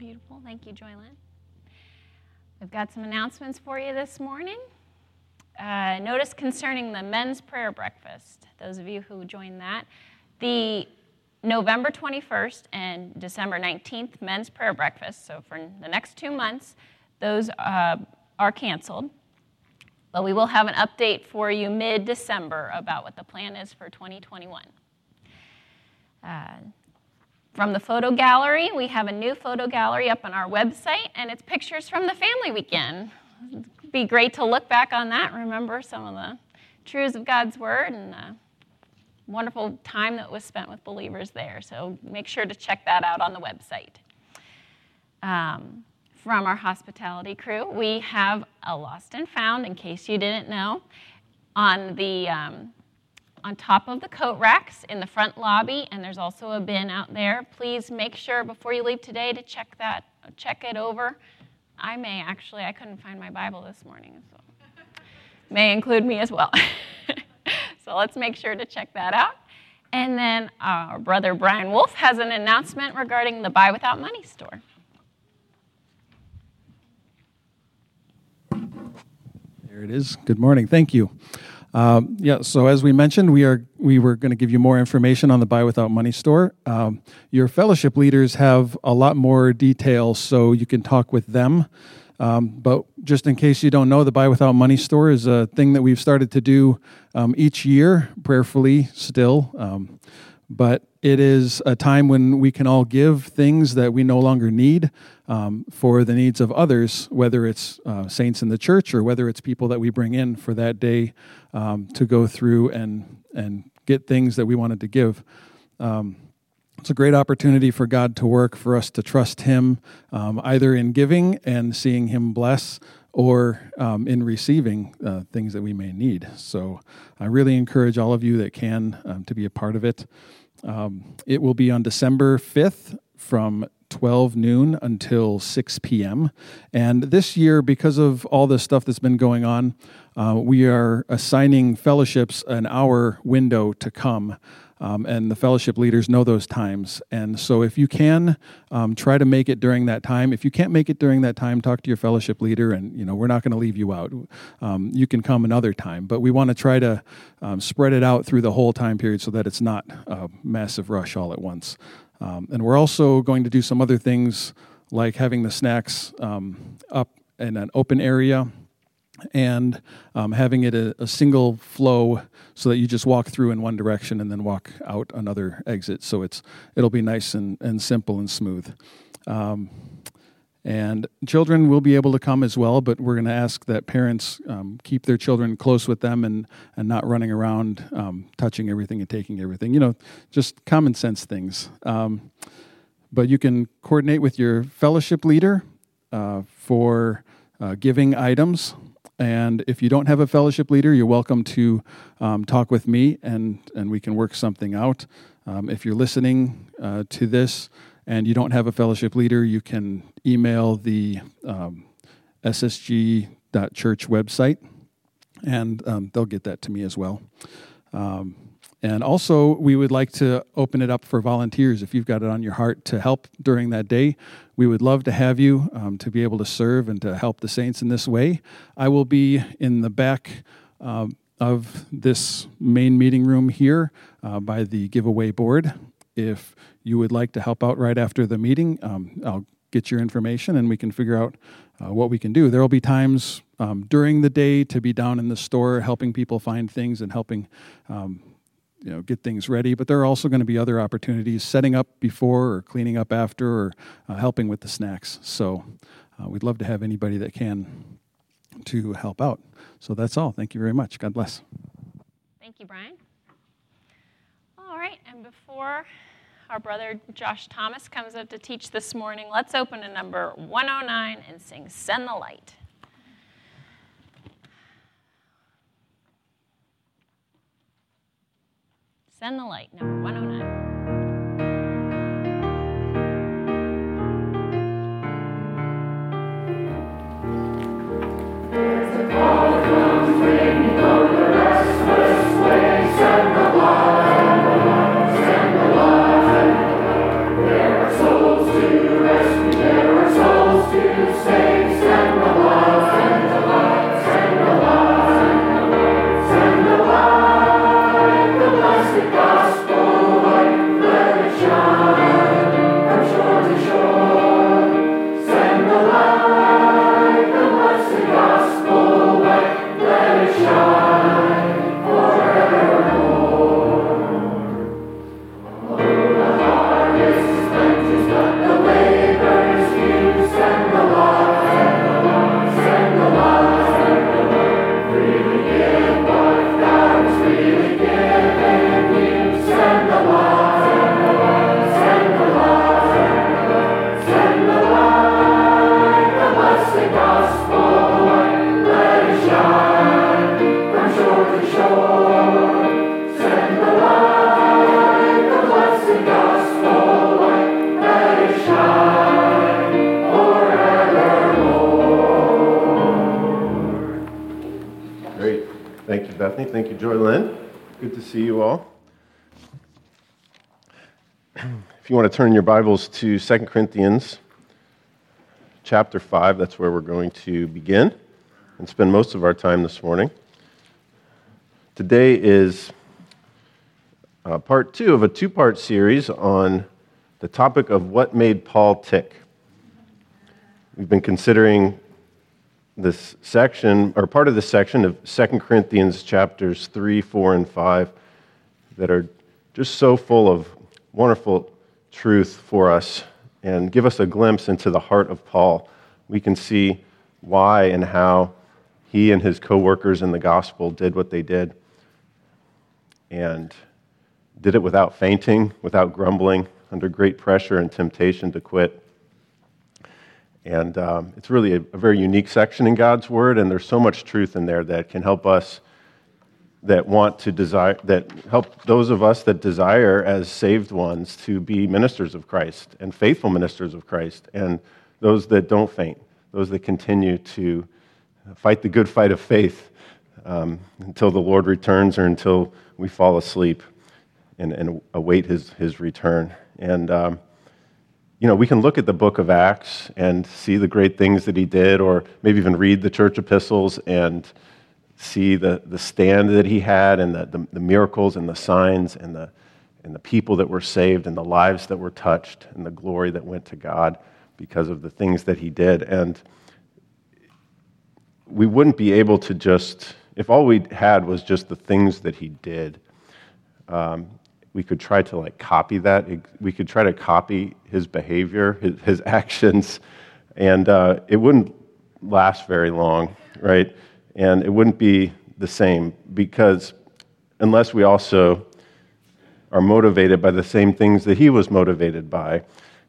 Beautiful. Thank you, Joylyn. We've got some announcements for you this morning. Notice concerning the men's prayer breakfast, those of you who joined that. The November 21st and December 19th men's prayer breakfast, so for the next 2 months, those are canceled. But we will have an update for you mid-December about what the plan is for 2021. From the photo gallery, we have a new photo gallery up on our website, and it's pictures from the family weekend. It'd be great to look back on that and remember some of the truths of God's Word and wonderful time that was spent with believers there. So make sure to check that out on the website. From our hospitality crew, we have a lost and found, in case you didn't know, on top of the coat racks in the front lobby, and there's also a bin out there. Please make sure before you leave today to check it over. I couldn't find my Bible this morning, so may include me as well. So let's make sure to check that out. And then our brother Brian Wolf has an announcement regarding the Buy Without Money store. There it is. Good morning. Thank you. So as we mentioned, we were going to give you more information on the Buy Without Money store. Your fellowship leaders have a lot more details, so you can talk with them. But just in case you don't know, the Buy Without Money store is a thing that we've started to do each year, prayerfully still. But it is a time when we can all give things that we no longer need for the needs of others, whether it's saints in the church or whether it's people that we bring in for that day to go through and get things that we wanted to give. It's a great opportunity for God to work, for us to trust Him, either in giving and seeing Him bless, or in receiving things that we may need. So I really encourage all of you that can to be a part of it. It will be on December 5th from 12 noon until 6 p.m. And this year, because of all the stuff that's been going on, we are assigning fellowships an hour window to come. And the fellowship leaders know those times. And so if you can, try to make it during that time. If you can't make it during that time, talk to your fellowship leader, and we're not going to leave you out. You can come another time. But we want to try to spread it out through the whole time period so that it's not a massive rush all at once. And we're also going to do some other things like having the snacks up in an open area, and having it a single flow so that you just walk through in one direction and then walk out another exit. So it'll be nice and simple and smooth. And children will be able to come as well, but we're going to ask that parents keep their children close with them and not running around touching everything and taking everything. Just common sense things. But you can coordinate with your fellowship leader for giving items. And if you don't have a fellowship leader, you're welcome to talk with me, and we can work something out. If you're listening to this and you don't have a fellowship leader, you can email the ssg.church website, and they'll get that to me as well. And also, we would like to open it up for volunteers. If you've got it on your heart to help during that day, we would love to have you to be able to serve and to help the saints in this way. I will be in the back of this main meeting room here by the giveaway board. If you would like to help out right after the meeting, I'll get your information and we can figure out what we can do. There will be times during the day to be down in the store helping people find things and helping get things ready, but there are also going to be other opportunities, setting up before or cleaning up after, or helping with the snacks. So we'd love to have anybody that can to help out. So that's all. Thank you very much. God bless. Thank you, Brian. All right, and before our brother Josh Thomas comes up to teach this morning, let's open to number 109 and sing Send the Light. Send the Light, number 109. Send the light, there are souls to rescue, there are Stephanie. Thank you, Joy Lynn. Good to see you all. If you want to turn your Bibles to 2 Corinthians chapter 5, that's where we're going to begin and spend most of our time this morning. Today is part 2 of a 2-part series on the topic of what made Paul tick. We've been considering this section, or part of this section of 2 Corinthians chapters 3, 4, and 5 that are just so full of wonderful truth for us and give us a glimpse into the heart of Paul. We can see why and how he and his co-workers in the gospel did what they did and did it without fainting, without grumbling, under great pressure and temptation to quit. And it's really a very unique section in God's Word, and there's so much truth in there that can help us that want to desire, that help those of us that desire as saved ones to be ministers of Christ and faithful ministers of Christ, and those that don't faint, those that continue to fight the good fight of faith until the Lord returns or until we fall asleep and await His return. And we can look at the book of Acts and see the great things that he did, or maybe even read the church epistles and see the stand that he had and the miracles and the signs and the people that were saved and the lives that were touched and the glory that went to God because of the things that he did. And we wouldn't be able to just, if all we had was just the things that he did, we could try to copy that. We could try to copy his behavior, his actions, and it wouldn't last very long, right? And it wouldn't be the same, because unless we also are motivated by the same things that he was motivated by,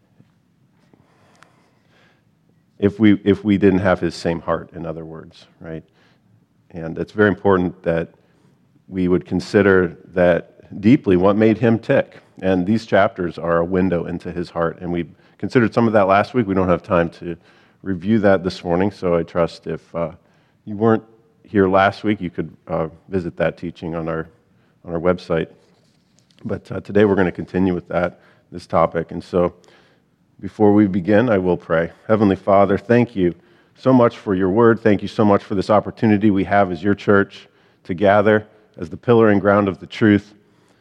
if we didn't have his same heart, in other words, right? And it's very important that we would consider that deeply what made him tick. And these chapters are a window into his heart. And we considered some of that last week. We don't have time to review that this morning, so I trust if you weren't here last week, you could visit that teaching on our website. But today we're going to continue with this topic. And so before we begin, I will pray. Heavenly Father, thank you so much for your word. Thank you so much for this opportunity we have as your church to gather as the pillar and ground of the truth.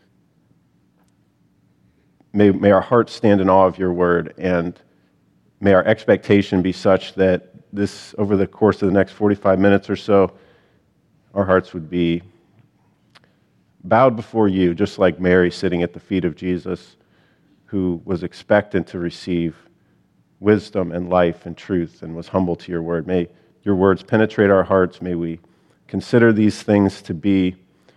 May our hearts stand in awe of your word, and may our expectation be such that this, over the course of the next 45 minutes or so, our hearts would be bowed before you, just like Mary sitting at the feet of Jesus, who was expectant to receive wisdom and life and truth and was humble to your word. May your words penetrate our hearts. May we consider these things to be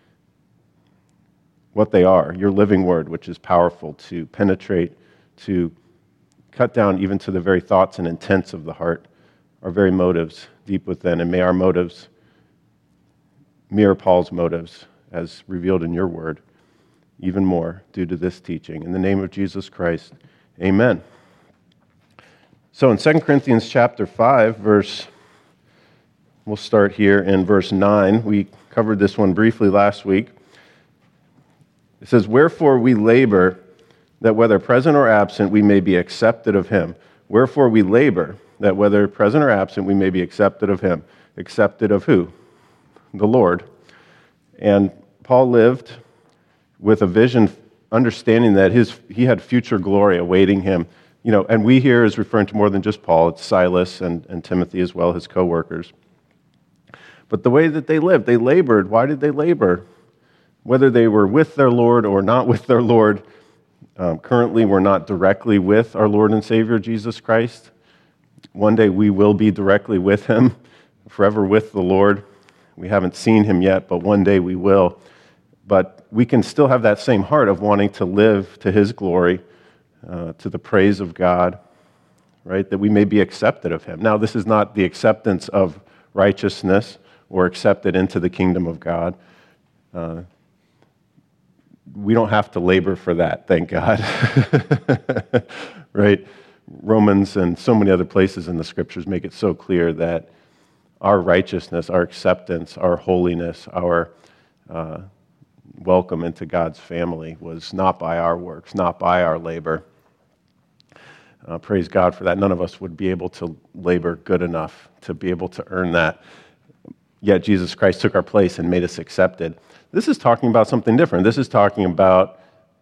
what they are, your living word, which is powerful to penetrate, to cut down even to the very thoughts and intents of the heart, our very motives deep within. And may our motives mirror Paul's motives as revealed in your word, even more due to this teaching. In the name of Jesus Christ, amen. So in 2 Corinthians chapter 5, we'll start here in verse 9. We covered this one briefly last week. It says, "Wherefore we labor, that whether present or absent, we may be accepted of him." Wherefore we labor, that whether present or absent, we may be accepted of him. Accepted of who? The Lord. And Paul lived with a vision, understanding that he had future glory awaiting him. And we here is referring to more than just Paul. It's Silas and Timothy as well, his co-workers. But the way that they lived, they labored. Why did they labor? Whether they were with their Lord or not with their Lord, currently we're not directly with our Lord and Savior, Jesus Christ. One day we will be directly with him, forever with the Lord. We haven't seen him yet, but one day we will. But we can still have that same heart of wanting to live to his glory, to the praise of God, right? That we may be accepted of him. Now, this is not the acceptance of righteousness or accepted into the kingdom of God. We don't have to labor for that, thank God. Right? Romans and so many other places in the scriptures make it so clear that our righteousness, our acceptance, our holiness, our welcome into God's family was not by our works, not by our labor. Praise God for that. None of us would be able to labor good enough to be able to earn that. Yet Jesus Christ took our place and made us accepted. This is talking about something different. This is talking about,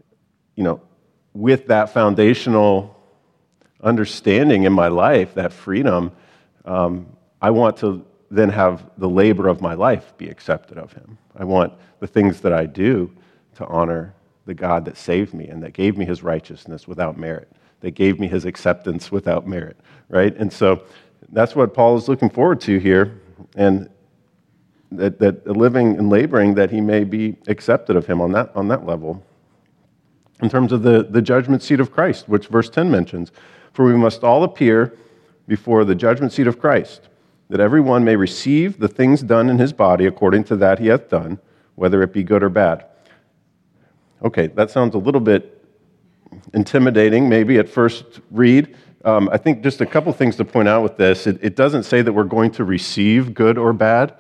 with that foundational understanding in my life, that freedom, I want to then have the labor of my life be accepted of him. I want the things that I do to honor the God that saved me and that gave me his righteousness without merit, that gave me his acceptance without merit, right? And so that's what Paul is looking forward to here, and that living and laboring that he may be accepted of him on that level. In terms of the judgment seat of Christ, which verse 10 mentions, for we must all appear before the judgment seat of Christ, that every one may receive the things done in his body according to that he hath done, whether it be good or bad. Okay, that sounds a little bit intimidating, maybe at first read. I think just a couple things to point out with this. It doesn't say that we're going to receive good or bad.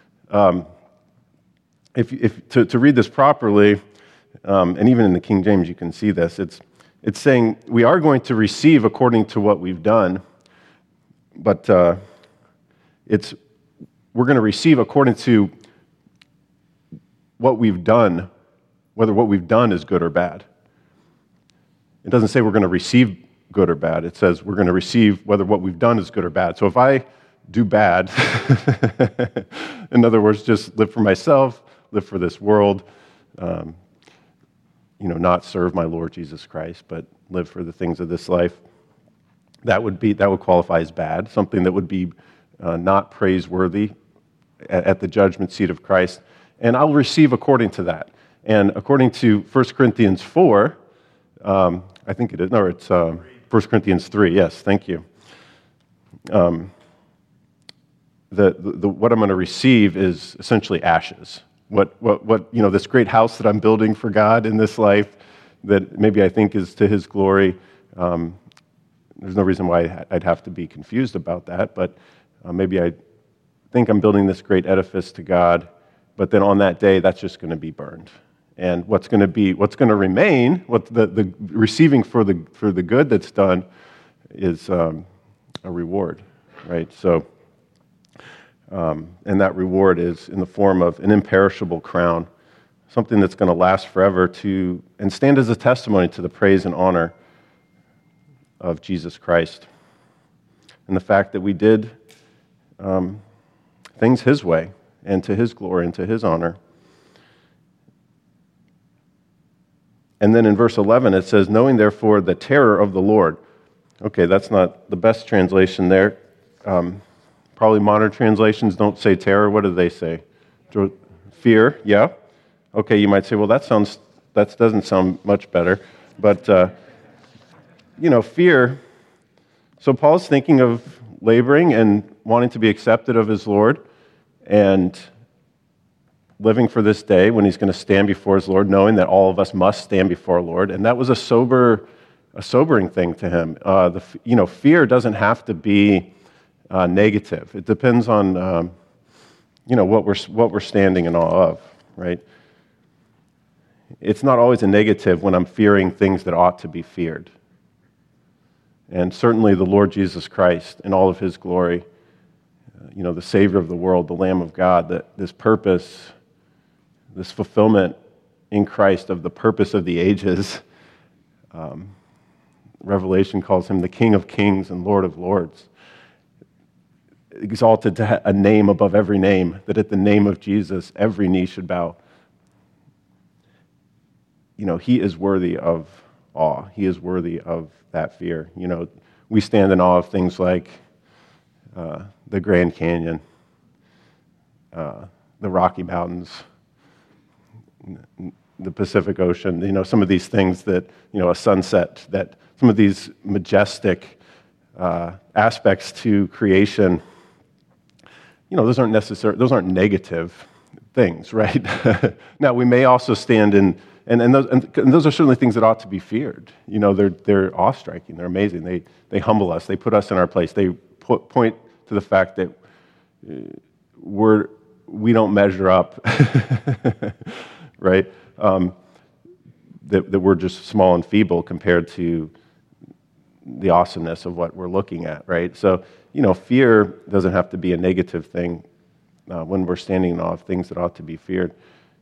To read this properly, and even in the King James you can see this, it's saying we are going to receive according to what we've done, but we're going to receive according to what we've done, whether what we've done is good or bad. It doesn't say we're going to receive good or bad. It says we're going to receive whether what we've done is good or bad. So if I do bad, in other words, just live for myself, live for this world, not serve my Lord Jesus Christ, but live for the things of this life, that would qualify as bad, something that would be not praiseworthy at the judgment seat of Christ. And I'll receive according to that. And according to 1 Corinthians 4, I think it is, no, it's 1 Corinthians 3, yes, thank you. What I'm going to receive is essentially ashes. What this great house that I'm building for God in this life that maybe I think is to his glory, there's no reason why I'd have to be confused about that, but maybe I think I'm building this great edifice to God, but then on that day, that's just going to be burned. And what's going to remain, what the receiving for the good that's done is a reward, right? So, and that reward is in the form of an imperishable crown, something that's going to last forever and stand as a testimony to the praise and honor of Jesus Christ. And the fact that we did things his way and to his glory and to his honor. And then in verse 11 it says, knowing therefore the terror of the Lord. Okay, that's not the best translation there. Probably modern translations don't say terror. What do they say? Fear, yeah. Okay, you might say, well, that doesn't sound much better. But, fear. So Paul's thinking of laboring and wanting to be accepted of his Lord and living for this day when he's going to stand before his Lord, knowing that all of us must stand before our Lord. And that was a sobering thing to him. Fear doesn't have to be negative. It depends on, what we're standing in awe of, right? It's not always a negative when I'm fearing things that ought to be feared. And certainly the Lord Jesus Christ in all of his glory, the Savior of the world, the Lamb of God, that this purpose, this fulfillment in Christ of the purpose of the ages, Revelation calls him the King of Kings and Lord of Lords. Exalted to a name above every name, that at the name of Jesus, every knee should bow. He is worthy of awe. He is worthy of that fear. We stand in awe of things like the Grand Canyon, the Rocky Mountains, the Pacific Ocean, some of these things that, a sunset, that some of these majestic aspects to creation, those aren't negative things, right? Now, we may also stand in, and those are certainly things that ought to be feared. They're awe-striking, they're amazing, they humble us, they put us in our place, they point to the fact that we're we don't measure up, right? That we're just small and feeble compared to the awesomeness of what we're looking at, right? So, fear doesn't have to be a negative thing when we're standing in awe of things that ought to be feared.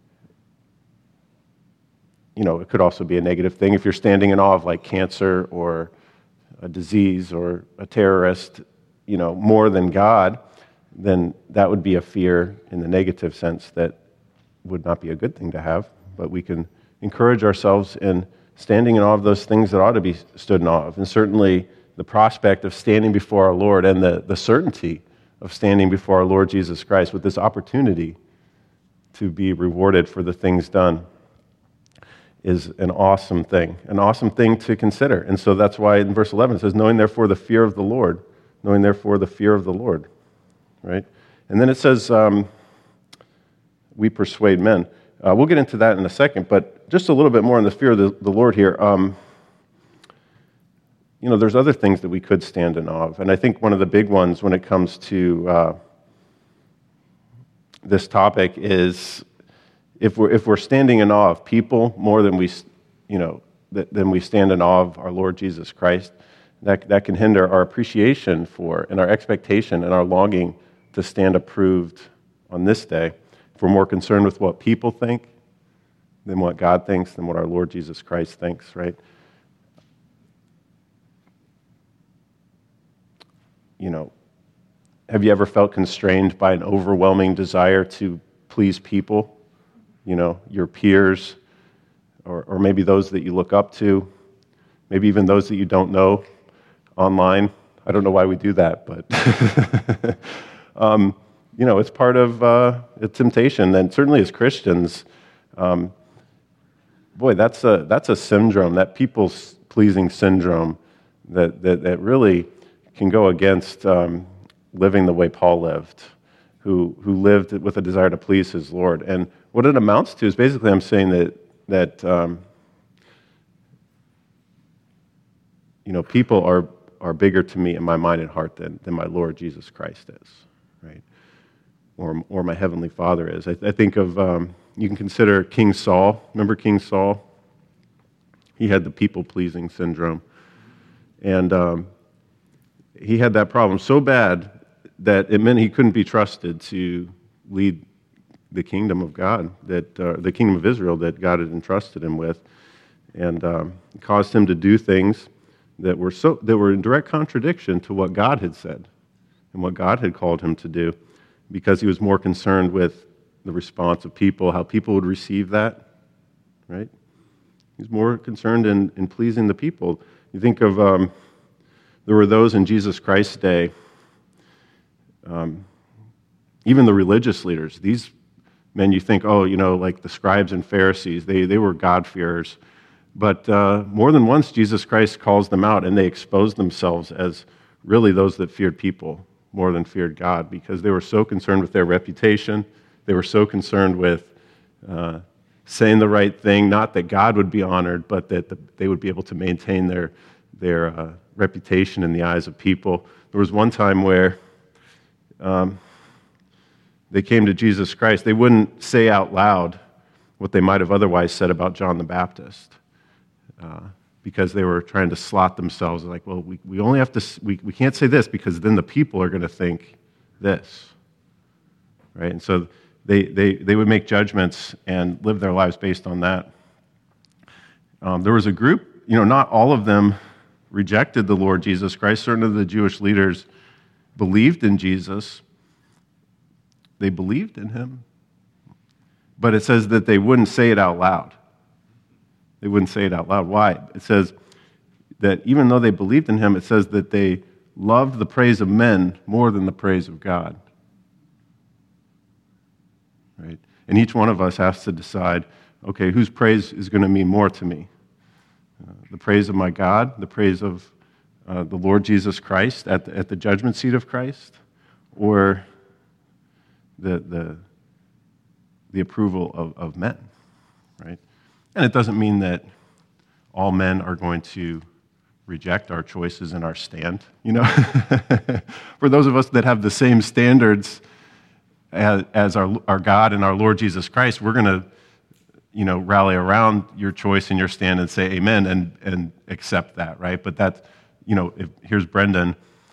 It could also be a negative thing if you're standing in awe of like cancer or a disease or a terrorist, more than God, then that would be a fear in the negative sense that would not be a good thing to have. But we can encourage ourselves in standing in awe of those things that ought to be stood in awe of. And certainly the prospect of standing before our Lord and the certainty of standing before our Lord Jesus Christ with this opportunity to be rewarded for the things done is an awesome thing to consider. And so that's why in verse 11 it says, knowing therefore the fear of the Lord, right? And then it says, we persuade men. We'll get into that in a second, but just a little bit more on the fear of the Lord here. There's other things that we could stand in awe of, and I think one of the big ones when it comes to this topic is if we're standing in awe of people more than we stand in awe of our Lord Jesus Christ, that can hinder our appreciation for and our expectation and our longing to stand approved on this day. If we're more concerned with what people think than what God thinks, than what our Lord Jesus Christ thinks, right? Have you ever felt constrained by an overwhelming desire to please people? Your peers, or maybe those that you look up to, maybe even those that you don't know online. I don't know why we do that, but it's part of a temptation. And certainly as Christians, that's a syndrome, that people-pleasing syndrome that really can go against living the way Paul lived, who lived with a desire to please his Lord. And what it amounts to is basically I'm saying that people are bigger to me in my mind and heart than my Lord Jesus Christ is, right? Or my Heavenly Father is. I think of, you can consider King Saul. Remember King Saul? He had the people-pleasing syndrome. And he had that problem so bad that it meant he couldn't be trusted to lead the kingdom of God, the kingdom of Israel that God had entrusted him with, and it caused him to do things that were in direct contradiction to what God had said and what God had called him to do, because he was more concerned with the response of people, how people would receive that, right? He's more concerned in pleasing the people. You think of there were those in Jesus Christ's day, even the religious leaders. These men, you think, like the scribes and Pharisees, they were God-fearers. But more than once, Jesus Christ calls them out, and they exposed themselves as really those that feared people more than feared God, because they were so concerned with their reputation. They were so concerned with saying the right thing, not that God would be honored, but that they would be able to maintain their reputation in the eyes of people. There was one time where they came to Jesus Christ. They wouldn't say out loud what they might have otherwise said about John the Baptist, because they were trying to slot themselves like, well, we only have to, we can't say this because then the people are going to think this, right? And so they would make judgments and live their lives based on that. There was a group, not all of them rejected the Lord Jesus Christ. Certain of the Jewish leaders believed in Jesus. They believed in him. But it says that they wouldn't say it out loud. They wouldn't say it out loud. Why? It says that even though they believed in him, it says that they loved the praise of men more than the praise of God. Right? And each one of us has to decide, okay, whose praise is going to mean more to me? The praise of my God, the praise of the Lord Jesus Christ at the judgment seat of Christ, or the approval of men, right? And it doesn't mean that all men are going to reject our choices and our stand, For those of us that have the same standards as our God and our Lord Jesus Christ, we're going to, rally around your choice and your stand and say amen and accept that, right? But that's, here's Brendan,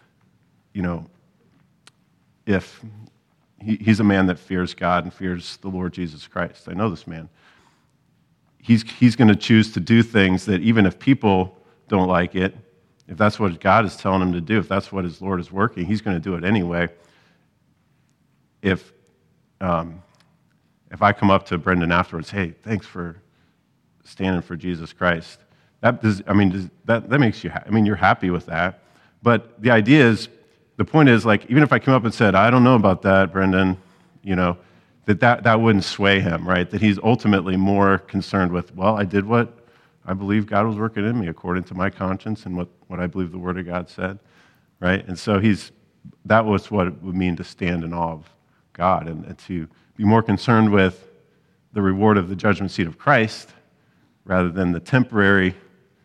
if he's a man that fears God and fears the Lord Jesus Christ. I know this man. He's going to choose to do things that even if people don't like it, if that's what God is telling him to do, if that's what his Lord is working, he's going to do it anyway. If I come up to Brendan afterwards, hey, thanks for standing for Jesus Christ, that makes you happy. You're happy with that. But the point is, like, even if I came up and said, I don't know about that, Brendan, that wouldn't sway him, right? That he's ultimately more concerned with, well, I did what I believe God was working in me according to my conscience and what I believe the Word of God said, right? And so that was what it would mean to stand in awe of God and to be more concerned with the reward of the judgment seat of Christ rather than the temporary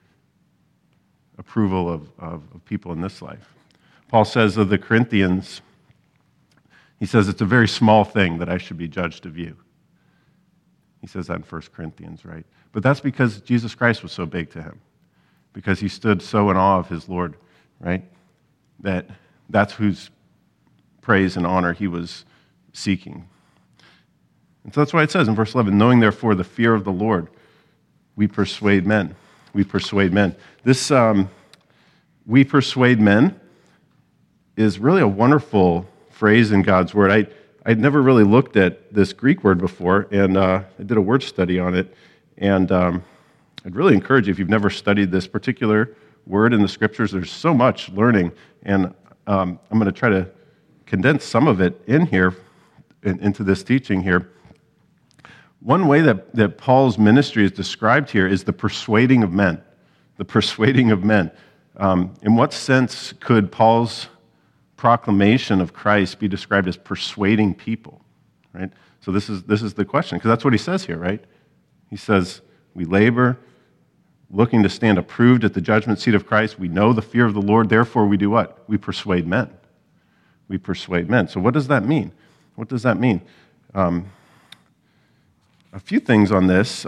approval of people in this life. Paul says of the Corinthians, he says, it's a very small thing that I should be judged of you. He says that in 1 Corinthians, right? But that's because Jesus Christ was so big to him, because he stood so in awe of his Lord, right? That's whose praise and honor he was seeking. And so that's why it says in verse 11, knowing therefore the fear of the Lord, we persuade men. We persuade men. This we persuade men is really a wonderful phrase in God's word. I'd never really looked at this Greek word before, and I did a word study on it. And I'd really encourage you, if you've never studied this particular word in the Scriptures, there's so much learning. And I'm going to try to condense some of it in here, into this teaching here. One way that Paul's ministry is described here is the persuading of men. The persuading of men. In what sense could Paul's proclamation of Christ be described as persuading people, right? So this is the question, because that's what he says here, right? He says, we labor, looking to stand approved at the judgment seat of Christ. We know the fear of the Lord, therefore we do what? We persuade men. We persuade men. So what does that mean? What does that mean? A few things on this.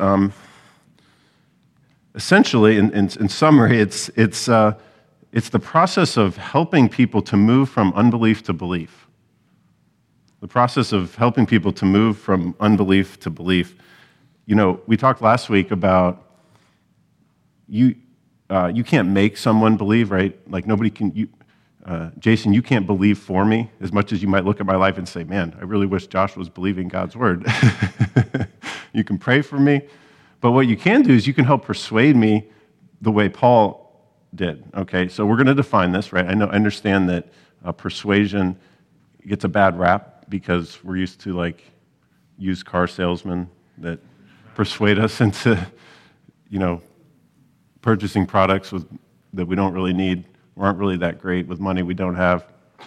Essentially, in summary, it's the process of helping people to move from unbelief to belief. The process of helping people to move from unbelief to belief. We talked last week about you can't make someone believe, right? Like nobody can. Jason, you can't believe for me as much as you might look at my life and say, man, I really wish Josh was believing God's word. You can pray for me, but what you can do is you can help persuade me the way Paul did. Okay, so we're going to define this, right? I understand that persuasion gets a bad rap because we're used to like used car salesmen that persuade us into, purchasing products that we don't really need or aren't really that great with money we don't have.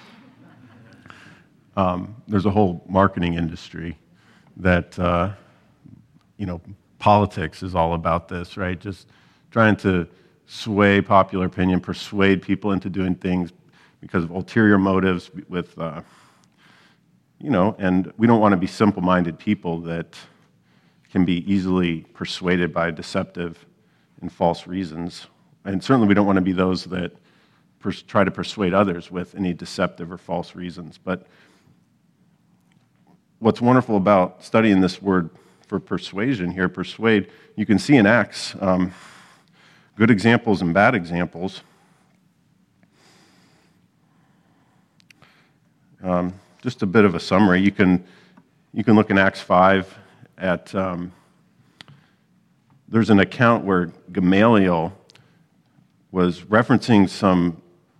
There's a whole marketing industry that, politics is all about this, right? Just trying to sway popular opinion, persuade people into doing things because of ulterior motives with, and we don't want to be simple-minded people that can be easily persuaded by deceptive and false reasons. And certainly we don't want to be those that try to persuade others with any deceptive or false reasons. But what's wonderful about studying this word for persuasion here, persuade, you can see in Acts good examples and bad examples. Just a bit of a summary. You can look in Acts 5 at there's an account where Gamaliel was referencing some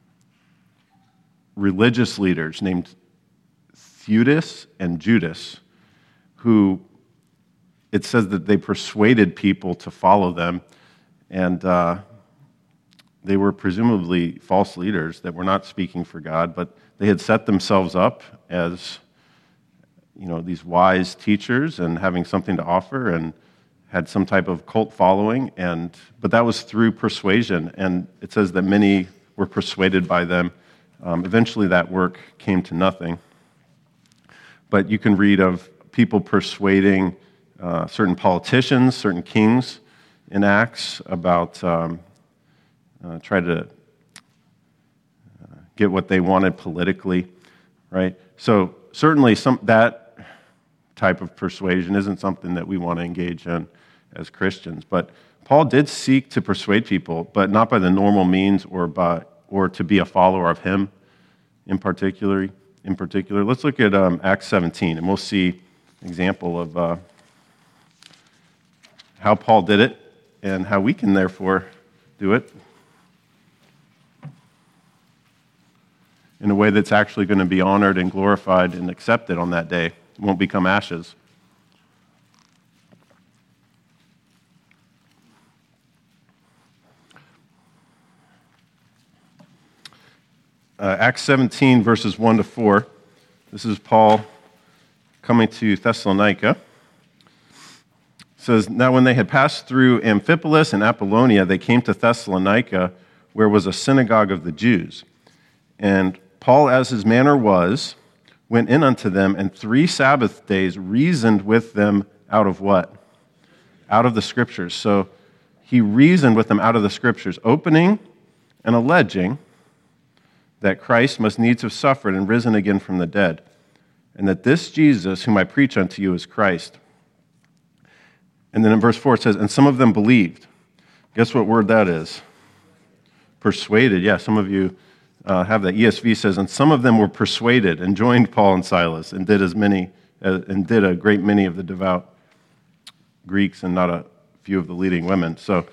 religious leaders named Theudas and Judas, who it says that they persuaded people to follow them, and they were presumably false leaders that were not speaking for God, but they had set themselves up as these wise teachers and having something to offer and had some type of cult following, but that was through persuasion, and it says that many were persuaded by them. Eventually that work came to nothing. But you can read of people persuading certain politicians, certain kings in Acts about try to get what they wanted politically, right? So certainly that type of persuasion isn't something that we want to engage in as Christians. But Paul did seek to persuade people, but not by the normal means or to be a follower of him in particular. Let's look at Acts 17, and we'll see an example of how Paul did it and how we can therefore do it in a way that's actually going to be honored and glorified and accepted on that day. It won't become ashes. Acts 17, verses 1 to 4. This is Paul coming to Thessalonica. It says, "Now when they had passed through Amphipolis and Apollonia, they came to Thessalonica, where was a synagogue of the Jews. And Paul, as his manner was, went in unto them, and 3 Sabbath days reasoned with them out of what? Out of the Scriptures." So he reasoned with them out of the Scriptures, opening and alleging that Christ must needs have suffered and risen again from the dead, and that this Jesus, whom I preach unto you, is Christ. And then in verse 4 it says, "And some of them believed." Guess what word that is? Persuaded. Yeah, some of you have that. ESV says, "And some of them were persuaded and joined Paul and Silas and did a great many of the devout Greeks and not a few of the leading women." So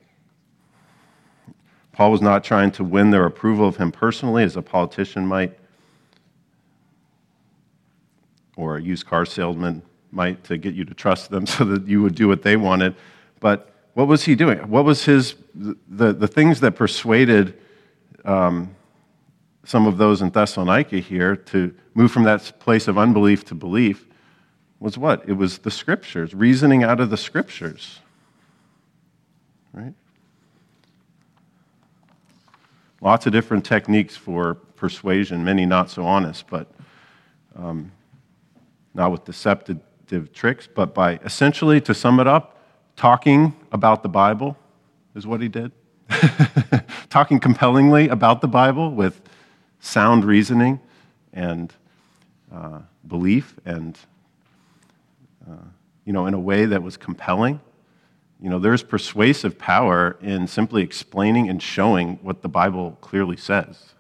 Paul was not trying to win their approval of him personally, as a politician might, or a used car salesman might, to get you to trust them so that you would do what they wanted. But what was he doing? What was the things that persuaded some of those in Thessalonica here to move from that place of unbelief to belief was what? It was the Scriptures, reasoning out of the Scriptures, right? Lots of different techniques for persuasion, many not so honest, but not with deceptive tricks, but by essentially, to sum it up, talking about the Bible is what he did. Talking compellingly about the Bible with sound reasoning and belief and, in a way that was compelling. There's persuasive power in simply explaining and showing what the Bible clearly says.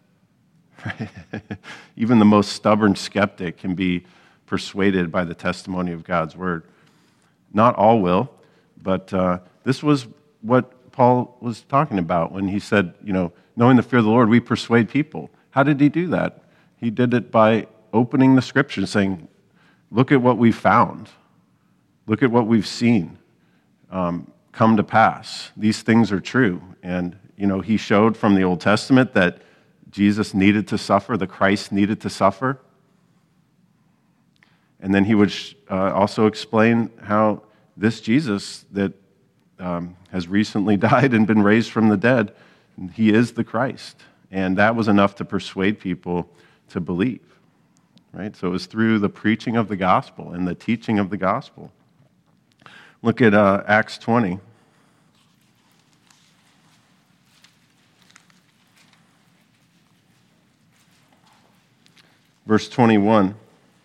Even the most stubborn skeptic can be persuaded by the testimony of God's word. Not all will, but this was what Paul was talking about when he said, knowing the fear of the Lord, we persuade people. How did he do that? He did it by opening the Scriptures, saying, look at what we've found. Look at what we've seen come to pass. These things are true. And, he showed from the Old Testament that Jesus needed to suffer, the Christ needed to suffer. And then he would also explain how this Jesus that has recently died and been raised from the dead, he is the Christ. And that was enough to persuade people to believe, right? So it was through the preaching of the gospel and the teaching of the gospel. Look at Acts 20. Verse 21.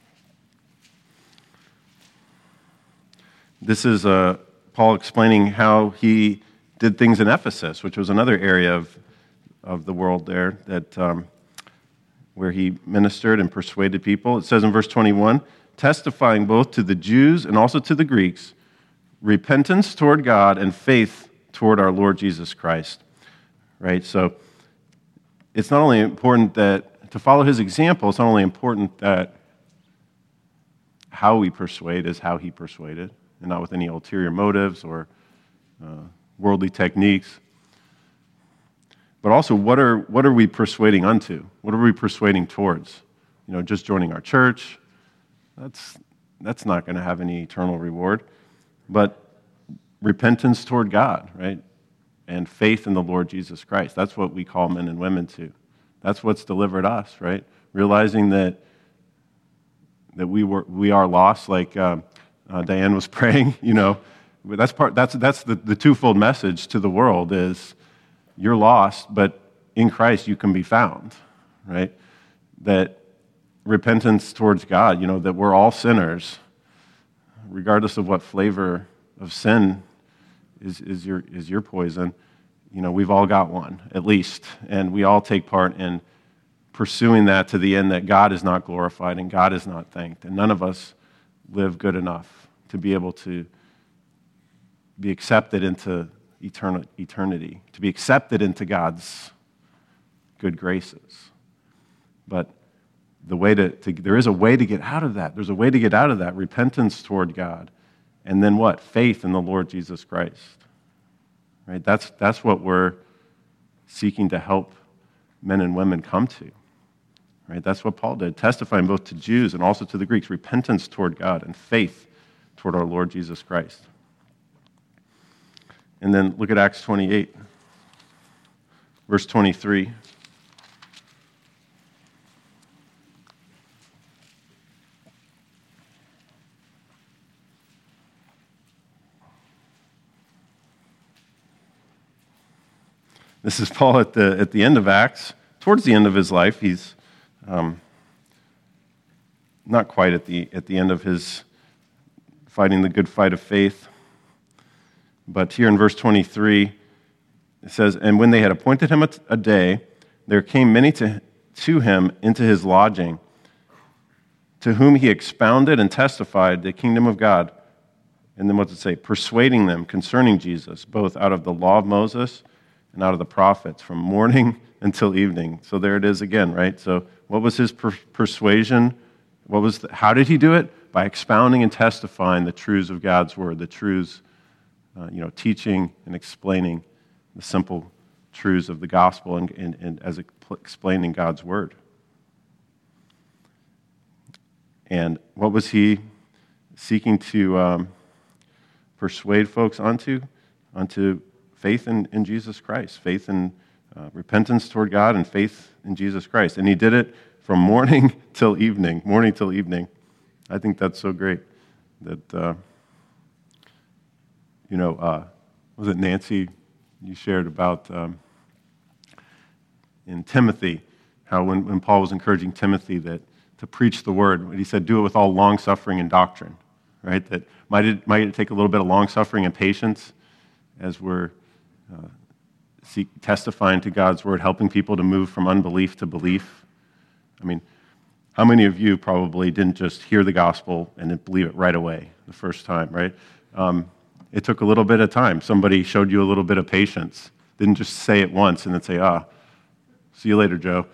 This is Paul explaining how he did things in Ephesus, which was another area of the world there that where he ministered and persuaded people. It says in verse 21, testifying both to the Jews and also to the Greeks, repentance toward God and faith toward our Lord Jesus Christ. Right? So it's not only important that to follow his example, it's not only important that how we persuade is how he persuaded, and not with any ulterior motives or worldly techniques. But also, what are we persuading unto? What are we persuading towards? Just joining our church, that's not going to have any eternal reward. But repentance toward God, right? And faith in the Lord Jesus Christ. That's what we call men and women to. That's what's delivered us, right? Realizing that that we are lost, like Diane was praying, That's the twofold message to the world is you're lost, but in Christ you can be found, right? That repentance towards God, that we're all sinners, regardless of what flavor of sin is your poison. We've all got one, at least, and we all take part in pursuing that to the end that God is not glorified and God is not thanked, and none of us live good enough to be able to be accepted into eternity, to be accepted into God's good graces. But there is a way to get out of that. There's a way to get out of that, repentance toward God. And then what? Faith in the Lord Jesus Christ. Right? That's what we're seeking to help men and women come to. Right? That's what Paul did, testifying both to Jews and also to the Greeks, repentance toward God and faith toward our Lord Jesus Christ. And then look at Acts 28, verse 23. This is Paul at the end of Acts, towards the end of his life. He's not quite at the end of his fighting the good fight of faith. But here in verse 23, it says, "And when they had appointed him a day, there came many to him into his lodging, to whom he expounded and testified the kingdom of God." And then what's it say? "Persuading them concerning Jesus, both out of the law of Moses and out of the prophets, from morning until evening." So there it is again, right? So what was his persuasion? How did he do it? By expounding and testifying the truths of God's word, the truths, teaching and explaining the simple truths of the gospel and as explaining God's word. And what was he seeking to persuade folks onto? Onto faith in Jesus Christ, faith in repentance toward God and faith in Jesus Christ. And he did it from morning till evening. I think that's so great that, was it Nancy you shared about in Timothy, how when Paul was encouraging Timothy to preach the word, he said, do it with all long-suffering and doctrine, right? That might it take a little bit of long-suffering and patience as we're testifying to God's word, helping people to move from unbelief to belief. I mean, how many of you probably didn't just hear the gospel and then believe it right away the first time, right? It took a little bit of time. Somebody showed you a little bit of patience. Didn't just say it once and then say, see you later, Joe.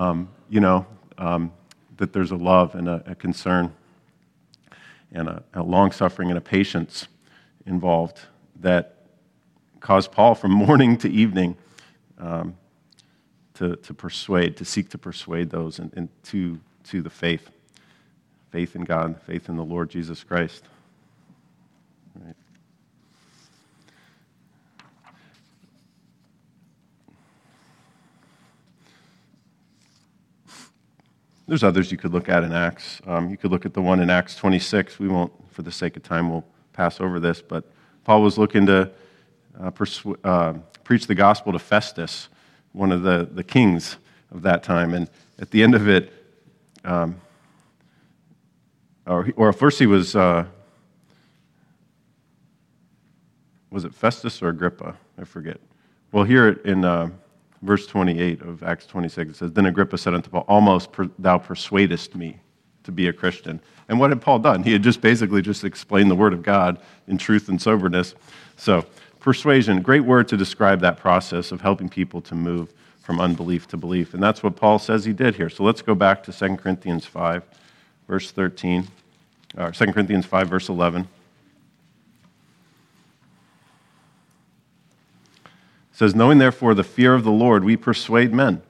That there's a love and a concern and a long-suffering and a patience involved that caused Paul from morning to evening to seek to persuade those and to the faith in God, faith in the Lord Jesus Christ. Right. There's others you could look at in Acts. You could look at the one in Acts 26. We won't, for the sake of time, we'll pass over this, but Paul was looking to preach the gospel to Festus, one of the kings of that time. And at the end of it, or first he was it Festus or Agrippa? I forget. Well, here in verse 28 of Acts 26, it says, "Then Agrippa said unto Paul, Almost thou persuadest me to be a Christian." And what had Paul done? He had basically explained the word of God in truth and soberness. So, persuasion, great word to describe that process of helping people to move from unbelief to belief. And that's what Paul says he did here. So let's go back to 2 Corinthians 5, verse 13, or 2 Corinthians 5, verse 11. It says, "Knowing therefore the fear of the Lord, we persuade men.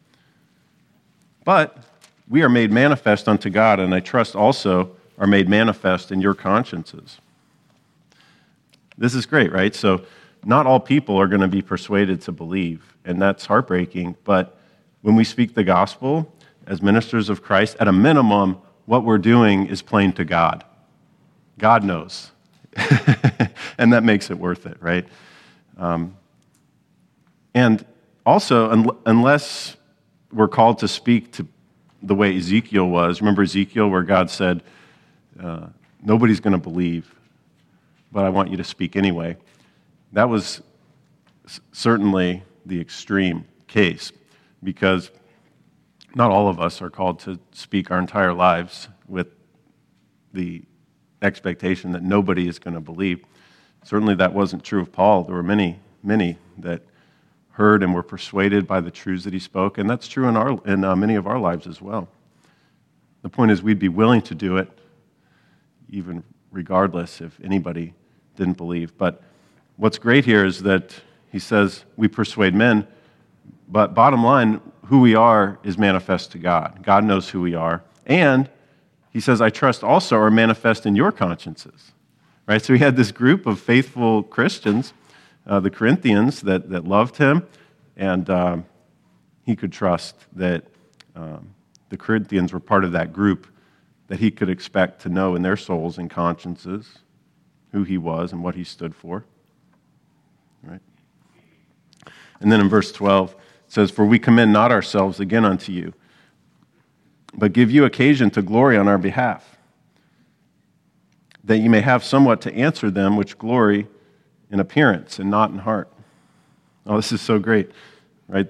But we are made manifest unto God, and I trust also are made manifest in your consciences." This is great, right? So not all people are going to be persuaded to believe, and that's heartbreaking. But when we speak the gospel as ministers of Christ, at a minimum, what we're doing is plain to God. God knows. And that makes it worth it, right? And also, unless we're called to speak to the way Ezekiel was, remember Ezekiel where God said, nobody's going to believe, but I want you to speak anyway. That was certainly the extreme case, because not all of us are called to speak our entire lives with the expectation that nobody is going to believe. Certainly that wasn't true of Paul. There were many, many that heard and were persuaded by the truths that he spoke, and that's true in many of our lives as well. The point is we'd be willing to do it, even regardless if anybody didn't believe. But what's great here is that he says we persuade men, but bottom line, who we are is manifest to God. God knows who we are. And he says, I trust also are manifest in your consciences. Right? So he had this group of faithful Christians, the Corinthians, that loved him, and he could trust that the Corinthians were part of that group that he could expect to know in their souls and consciences who he was and what he stood for. Right? And then in verse 12, it says, for we commend not ourselves again unto you, but give you occasion to glory on our behalf, that you may have somewhat to answer them which glory in appearance and not in heart. Oh, this is so great, right?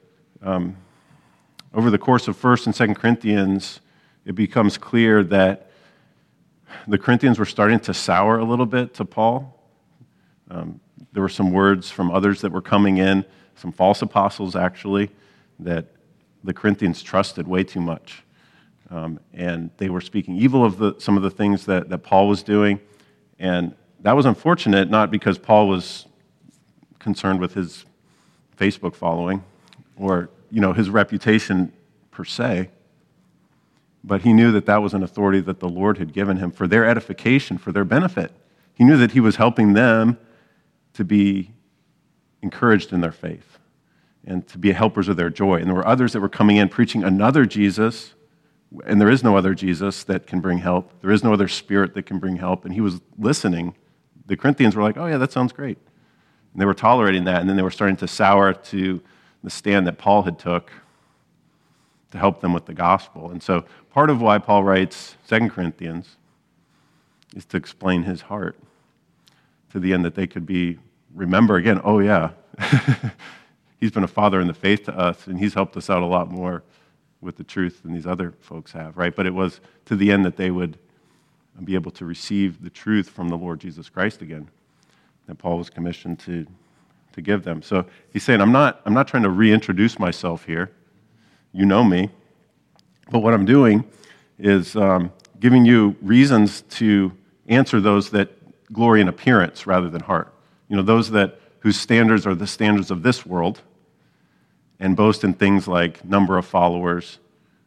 Over the course of 1st and 2nd Corinthians, it becomes clear that the Corinthians were starting to sour a little bit to Paul. There were some words from others that were coming in, some false apostles actually, that the Corinthians trusted way too much. And they were speaking evil of some of the things that Paul was doing. And that was unfortunate, not because Paul was concerned with his Facebook following or his reputation per se, but he knew that that was an authority that the Lord had given him for their edification, for their benefit. He knew that he was helping them to be encouraged in their faith and to be helpers of their joy. And there were others that were coming in preaching another Jesus, and there is no other Jesus that can bring help. There is no other spirit that can bring help. And he was listening. The Corinthians were like, oh yeah, that sounds great. And they were tolerating that, and then they were starting to sour to the stand that Paul had took to help them with the gospel. And so part of why Paul writes 2 Corinthians is to explain his heart to the end that they could remember again, oh yeah, he's been a father in the faith to us, and he's helped us out a lot more with the truth than these other folks have, right? But it was to the end that they would be able to receive the truth from the Lord Jesus Christ again, that Paul was commissioned to give them. So he's saying, I'm not trying to reintroduce myself here. You know me. But what I'm doing is giving you reasons to answer those that glory in appearance rather than heart. Those whose standards are the standards of this world and boast in things like number of followers,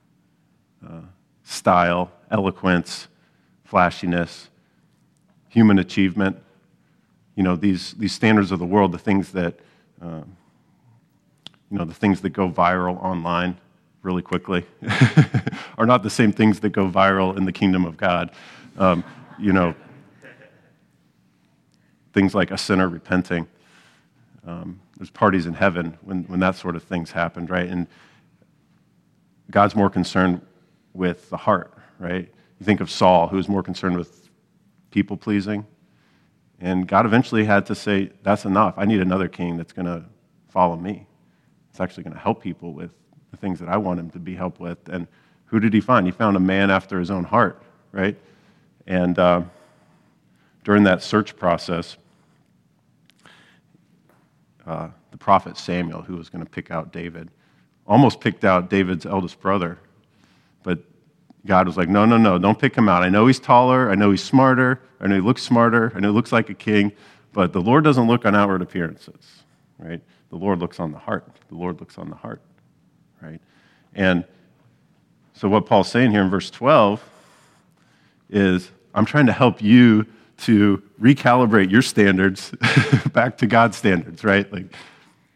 style, eloquence, flashiness, human achievement. These standards of the world, the things that the things that go viral online really quickly are not the same things that go viral in the kingdom of God. Things like a sinner repenting. There's parties in heaven when that sort of things happened, right? And God's more concerned with the heart, right? You think of Saul, who was more concerned with people pleasing. And God eventually had to say, that's enough. I need another king that's going to follow me. It's actually going to help people with the things that I want him to be helped with. And who did he find? He found a man after his own heart, right? And during that search process, the prophet Samuel, who was going to pick out David, almost picked out David's eldest brother. But God was like, no, don't pick him out. I know he's taller. I know he's smarter. I know he looks smarter. I know he looks like a king. But the Lord doesn't look on outward appearances, right? The Lord looks on the heart. The Lord looks on the heart, right? And so what Paul's saying here in verse 12 is, I'm trying to help you to recalibrate your standards back to God's standards, right? Like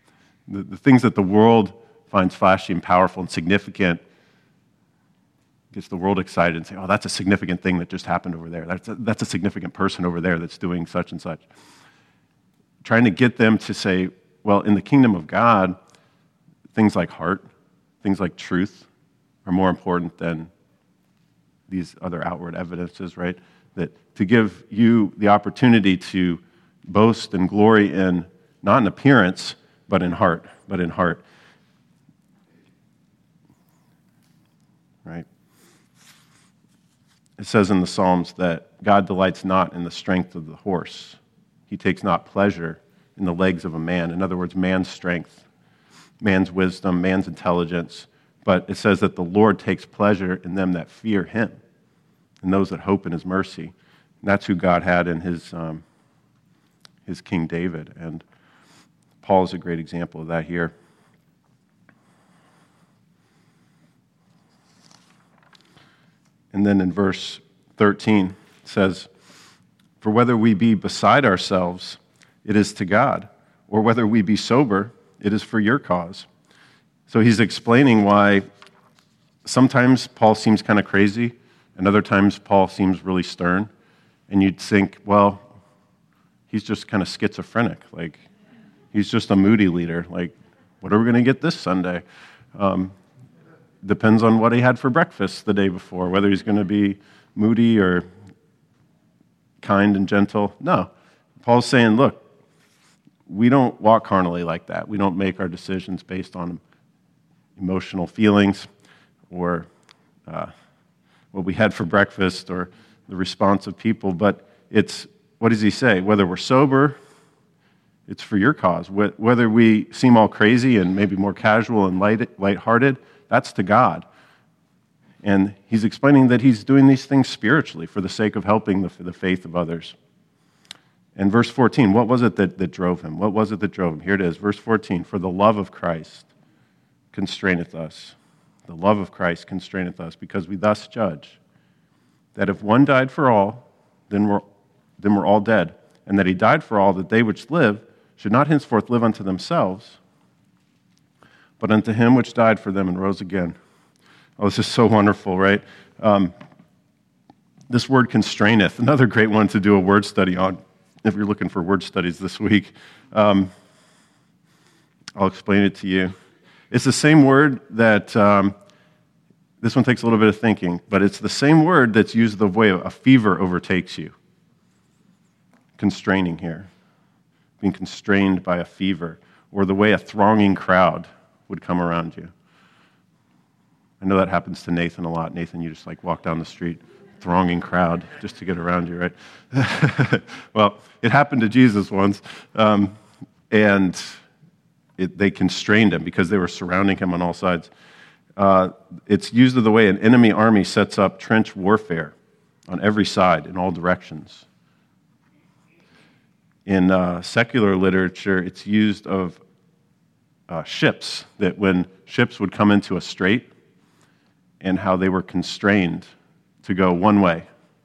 the things that the world finds flashy and powerful and significant, Gets the world excited and say, oh, that's a significant thing that just happened over there. That's a significant person over there that's doing such and such. Trying to get them to say, well, in the kingdom of God, things like heart, things like truth are more important than these other outward evidences, right? That to give you the opportunity to boast and glory in, not in appearance, but in heart, right? It says in the Psalms that God delights not in the strength of the horse. He takes not pleasure in the legs of a man. In other words, man's strength, man's wisdom, man's intelligence. But it says that the Lord takes pleasure in them that fear him and those that hope in his mercy. And that's who God had in his King David. And Paul is a great example of that here. And then in verse 13, it says, for whether we be beside ourselves, it is to God, or whether we be sober, it is for your cause. So he's explaining why sometimes Paul seems kind of crazy, and other times Paul seems really stern. And you'd think, well, he's just kind of schizophrenic. Like, he's just a moody leader. Like, what are we going to get this Sunday? Depends on what he had for breakfast the day before, whether he's going to be moody or kind and gentle. No. Paul's saying, look, we don't walk carnally like that. We don't make our decisions based on emotional feelings or what we had for breakfast or the response of people. But it's, what does he say? Whether we're sober, it's for your cause. Whether we seem all crazy and maybe more casual and lighthearted, that's to God. And he's explaining that he's doing these things spiritually for the sake of helping the faith of others. And verse 14, what was it that drove him? What was it that drove him? Here it is, verse 14. For the love of Christ constraineth us. The love of Christ constraineth us, because we thus judge that if one died for all, then we're all dead. And that he died for all, that they which live should not henceforth live unto themselves, but unto him which died for them and rose again. Oh, this is so wonderful, right? This word constraineth, another great one to do a word study on, if you're looking for word studies this week. I'll explain it to you. It's the same word that, this one takes a little bit of thinking, but it's the same word that's used the way a fever overtakes you. Constraining here. Being constrained by a fever, or the way a thronging crowd would come around you. I know that happens to Nathan a lot. Nathan, you just like walk down the street, thronging crowd just to get around you, right? Well, it happened to Jesus once, and they constrained him because they were surrounding him on all sides. It's used of the way an enemy army sets up trench warfare on every side in all directions. In secular literature, it's used of ships, that when ships would come into a strait and how they were constrained to go one way.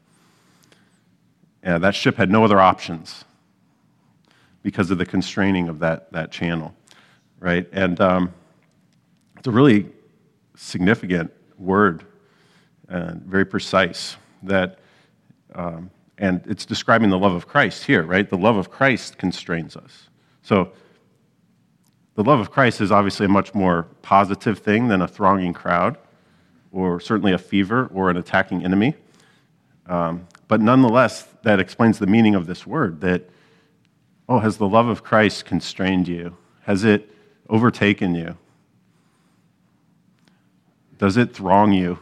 And that ship had no other options because of the constraining of that channel, right? And it's a really significant word, very precise, that, and it's describing the love of Christ here, right? The love of Christ constrains us. So the love of Christ is obviously a much more positive thing than a thronging crowd, or certainly a fever or an attacking enemy. But nonetheless, that explains the meaning of this word, that, oh, has the love of Christ constrained you? Has it overtaken you? Does it throng you?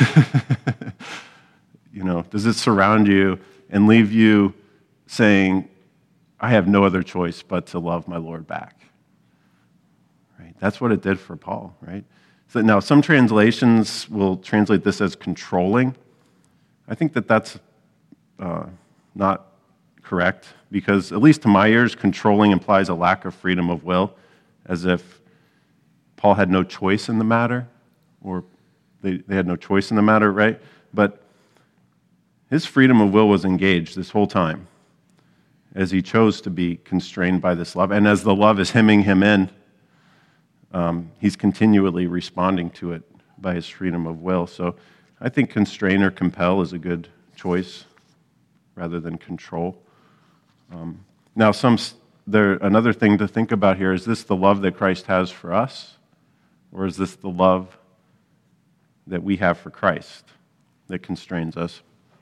Does it surround you and leave you saying, I have no other choice but to love my Lord back? Right? That's what it did for Paul, right? So now, some translations will translate this as controlling. I think that's not correct, because at least to my ears, controlling implies a lack of freedom of will, as if Paul had no choice in the matter, or they had no choice in the matter, right? But his freedom of will was engaged this whole time, as he chose to be constrained by this love. And as the love is hemming him in, he's continually responding to it by his freedom of will. So I think constrain or compel is a good choice rather than control. Now, another thing to think about here, is this the love that Christ has for us? Or is this the love that we have for Christ that constrains us?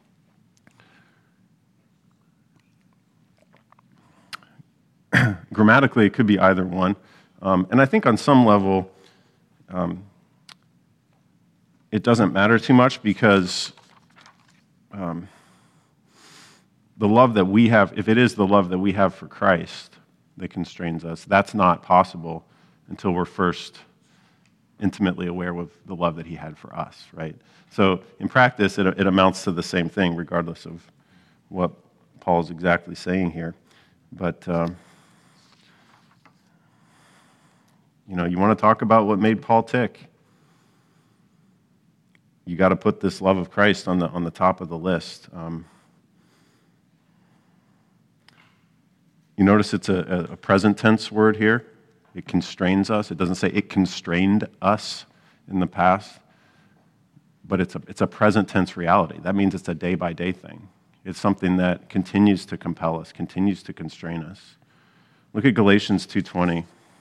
Grammatically, it could be either one. And I think on some level, it doesn't matter too much, because the love that we have, if it is the love that we have for Christ that constrains us, that's not possible until we're first intimately aware of the love that he had for us, right? So in practice, it amounts to the same thing, regardless of what Paul's exactly saying here. But, you want to talk about what made Paul tick? You got to put this love of Christ on the top of the list. You notice it's a present tense word here. It constrains us. It doesn't say it constrained us in the past, but it's a present tense reality. That means it's a day-by-day thing. It's something that continues to compel us, continues to constrain us. Look at Galatians 2:20.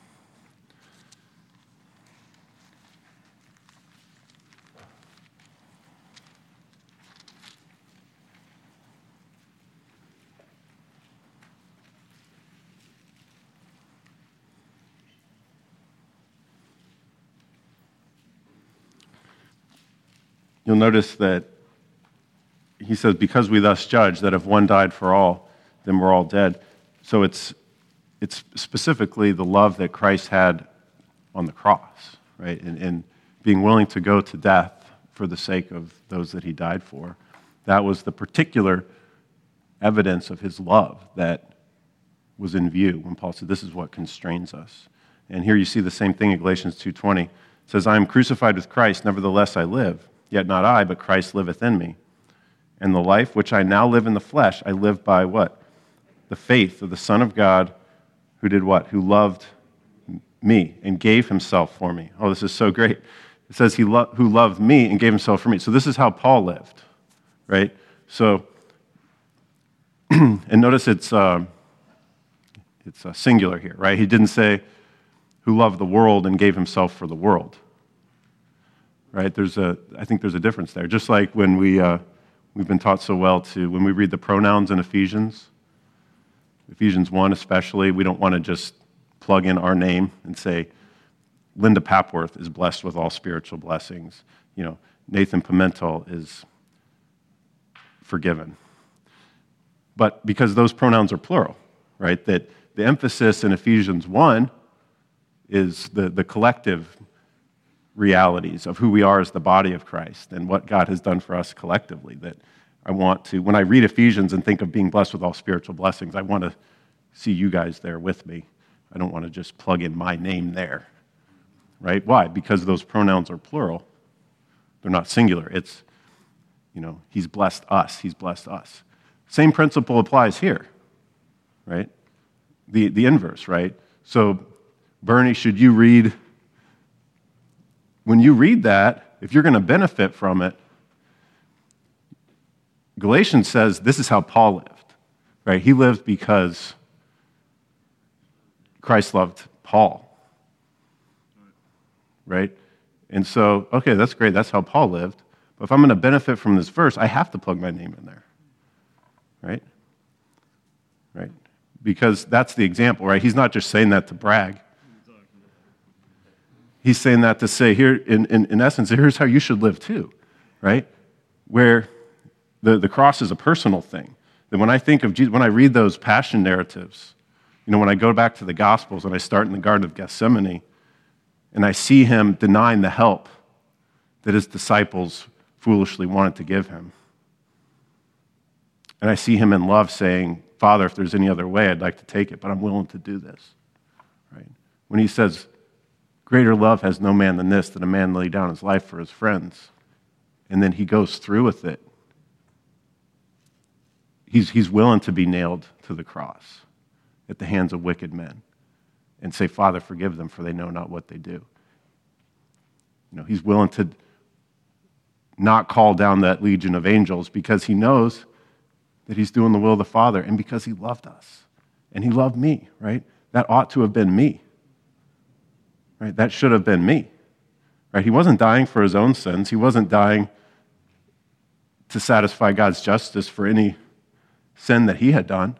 You'll notice that he says, because we thus judge that if one died for all, then we're all dead. So it's specifically the love that Christ had on the cross, right? And being willing to go to death for the sake of those that he died for. That was the particular evidence of his love that was in view when Paul said, this is what constrains us. And here you see the same thing in Galatians 2:20. It says, I am crucified with Christ, nevertheless I live. Yet not I, but Christ liveth in me. And the life which I now live in the flesh, I live by what? The faith of the Son of God, who did what? Who loved me and gave himself for me. Oh, this is so great. It says who loved me and gave himself for me. So this is how Paul lived, right? So, and notice it's singular here, right? He didn't say who loved the world and gave himself for the world. Right? I think there's a difference there. Just like when we've been taught so well when we read the pronouns in Ephesians 1 especially, we don't want to just plug in our name and say, Linda Papworth is blessed with all spiritual blessings. Nathan Pimentel is forgiven. But because those pronouns are plural, right? That the emphasis in Ephesians 1 is the collective realities of who we are as the body of Christ and what God has done for us collectively. That I want to, when I read Ephesians and think of being blessed with all spiritual blessings, I want to see you guys there with me. I don't want to just plug in my name there, right? Why? Because those pronouns are plural. They're not singular. It's, he's blessed us. He's blessed us. Same principle applies here, right? The inverse, right? So, Bernie, when you read that, if you're going to benefit from it, Galatians says this is how Paul lived, right? He lived because Christ loved Paul, right? And so, okay, that's great. That's how Paul lived. But if I'm going to benefit from this verse, I have to plug my name in there, right? Right? Because that's the example, right? He's not just saying that to brag. He's saying that to say, here, in essence, here's how you should live too, right? Where the cross is a personal thing. That when I think of Jesus, when I read those passion narratives, when I go back to the Gospels and I start in the Garden of Gethsemane, and I see him denying the help that his disciples foolishly wanted to give him. And I see him in love saying, Father, if there's any other way, I'd like to take it, but I'm willing to do this, right? When he says, greater love has no man than this, that a man lay down his life for his friends. And then he goes through with it. He's willing to be nailed to the cross at the hands of wicked men and say, Father, forgive them, for they know not what they do. He's willing to not call down that legion of angels because he knows that he's doing the will of the Father and because he loved us and he loved me, right? That ought to have been me, right? That should have been me, right? He wasn't dying for his own sins. He wasn't dying to satisfy God's justice for any sin that he had done.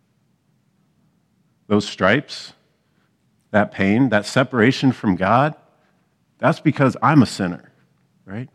Those stripes, that pain, that separation from God, that's because I'm a sinner, right?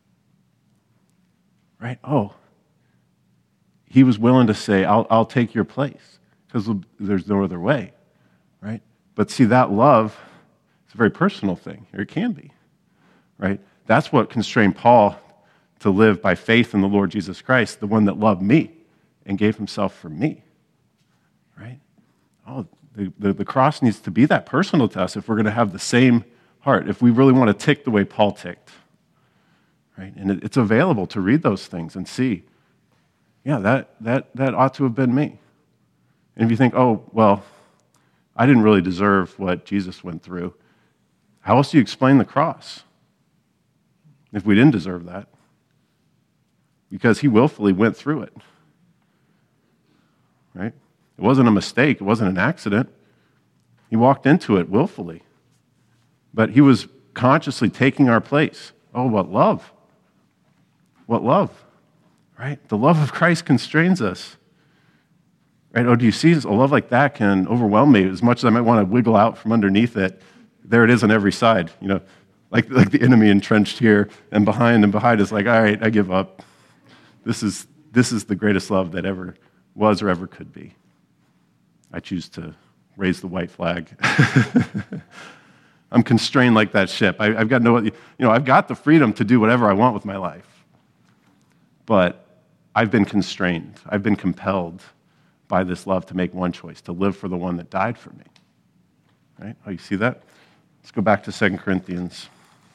Right? Oh, he was willing to say, I'll take your place because there's no other way, right? But see, that love is a very personal thing, or it can be, right? That's what constrained Paul to live by faith in the Lord Jesus Christ, the one that loved me and gave himself for me, right? Oh, the cross needs to be that personal to us if we're going to have the same heart, if we really want to tick the way Paul ticked, right? And it's available to read those things and see, yeah, that ought to have been me. And if you think, oh, well, I didn't really deserve what Jesus went through, how else do you explain the cross if we didn't deserve that? Because he willfully went through it, right? It wasn't a mistake. It wasn't an accident. He walked into it willfully. But he was consciously taking our place. Oh, what love. What love, right? The love of Christ constrains us, right? Oh, do you see a love like that can overwhelm me as much as I might want to wiggle out from underneath it? There it is on every side, like the enemy entrenched here and behind is like, all right, I give up. This is the greatest love that ever was or ever could be. I choose to raise the white flag. I'm constrained like that ship. I've got I've got the freedom to do whatever I want with my life. But I've been constrained. I've been compelled by this love to make one choice, to live for the one that died for me. Right? Oh, you see that? Let's go back to 2 Corinthians.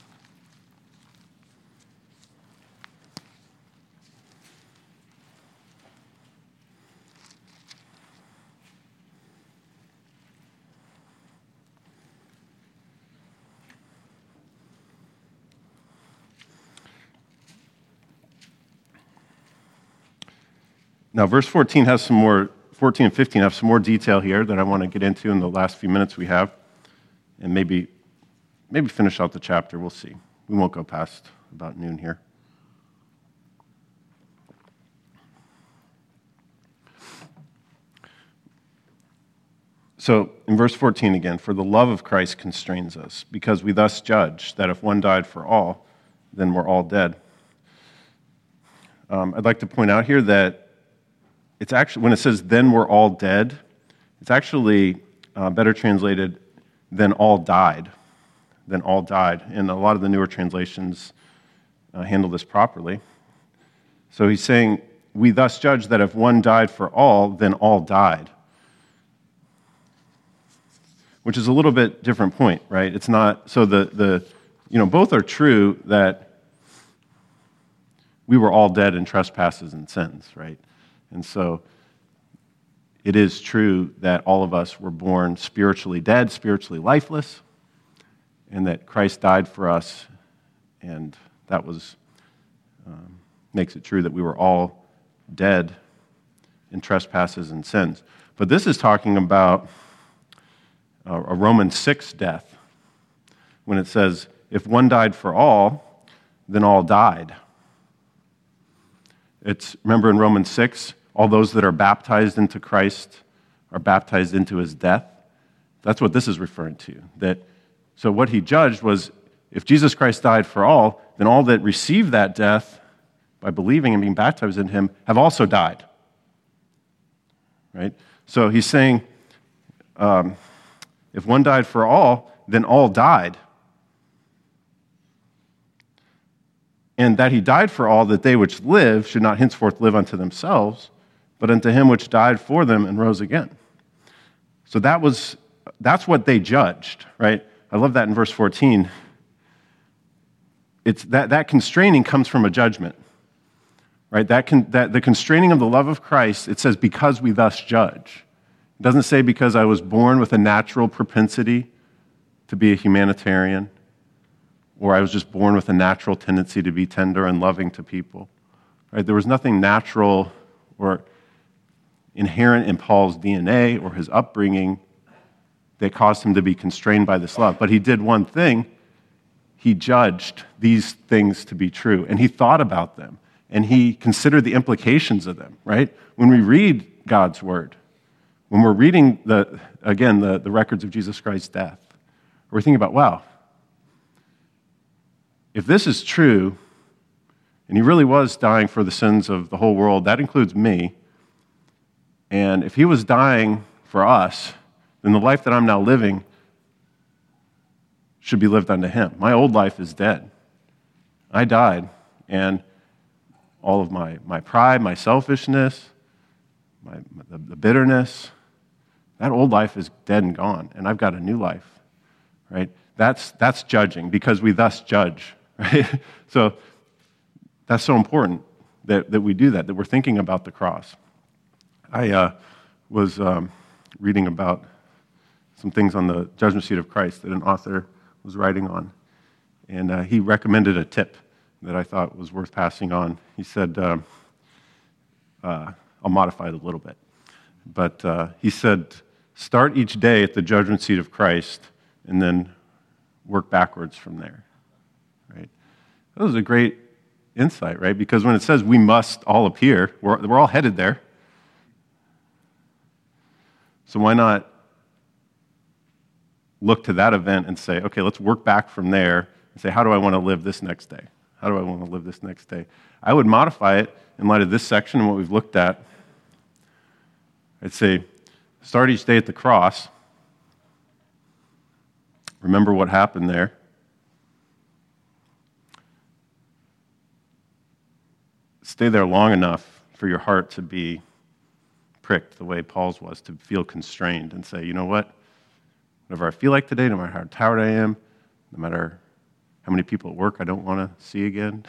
Now, verse 14 has 14 and 15 have some more detail here that I want to get into in the last few minutes we have, and maybe finish out the chapter. We'll see. We won't go past about noon here. So, in verse 14 again, for the love of Christ constrains us, because we thus judge that if one died for all, then we're all dead. I'd like to point out here that it's actually, when it says, then we're all dead, it's actually better translated, then all died. Then all died. And a lot of the newer translations handle this properly. So he's saying, we thus judge that if one died for all, then all died. Which is a little bit different point, right? It's not, so both are true that we were all dead in trespasses and sins, right? And so it is true that all of us were born spiritually dead, spiritually lifeless, and that Christ died for us, and that makes it true that we were all dead in trespasses and sins. But this is talking about a Romans 6 death, when it says, if one died for all, then all died. Remember in Romans 6, all those that are baptized into Christ are baptized into his death. That's what this is referring to. So what he judged was, if Jesus Christ died for all, then all that received that death by believing and being baptized in him have also died. Right? So he's saying, if one died for all, then all died. And that he died for all, that they which live should not henceforth live unto themselves, but unto him which died for them and rose again. So that's what they judged, right? I love that in verse 14. It's that constraining comes from a judgment, right? The constraining of the love of Christ, it says, because we thus judge. It doesn't say because I was born with a natural propensity to be a humanitarian, or I was just born with a natural tendency to be tender and loving to people. Right? There was nothing natural or inherent in Paul's DNA or his upbringing that caused him to be constrained by this love. But he did one thing. He judged these things to be true, and he thought about them, and he considered the implications of them, right? When we read God's word, when we're reading, the records of Jesus Christ's death, we're thinking about, wow, if this is true, and he really was dying for the sins of the whole world, that includes me, and if he was dying for us, then the life that I'm now living should be lived unto him. My old life is dead. I died, and all of my pride, my selfishness, the bitterness, that old life is dead and gone, and I've got a new life, right? That's judging, because we thus judge, right? So that's so important that we do that we're thinking about the cross. I was reading about some things on the judgment seat of Christ that an author was writing on, and he recommended a tip that I thought was worth passing on. He said, I'll modify it a little bit, but he said, start each day at the judgment seat of Christ and then work backwards from there, right? That was a great insight, right? Because when it says we must all appear, we're all headed there. So why not look to that event and say, okay, let's work back from there and say, how do I want to live this next day? How do I want to live this next day? I would modify it in light of this section and what we've looked at. I'd say, start each day at the cross. Remember what happened there. Stay there long enough for your heart to be pricked the way Paul's was, to feel constrained and say, you know what? Whatever I feel like today, no matter how tired I am, no matter how many people at work I don't want to see again.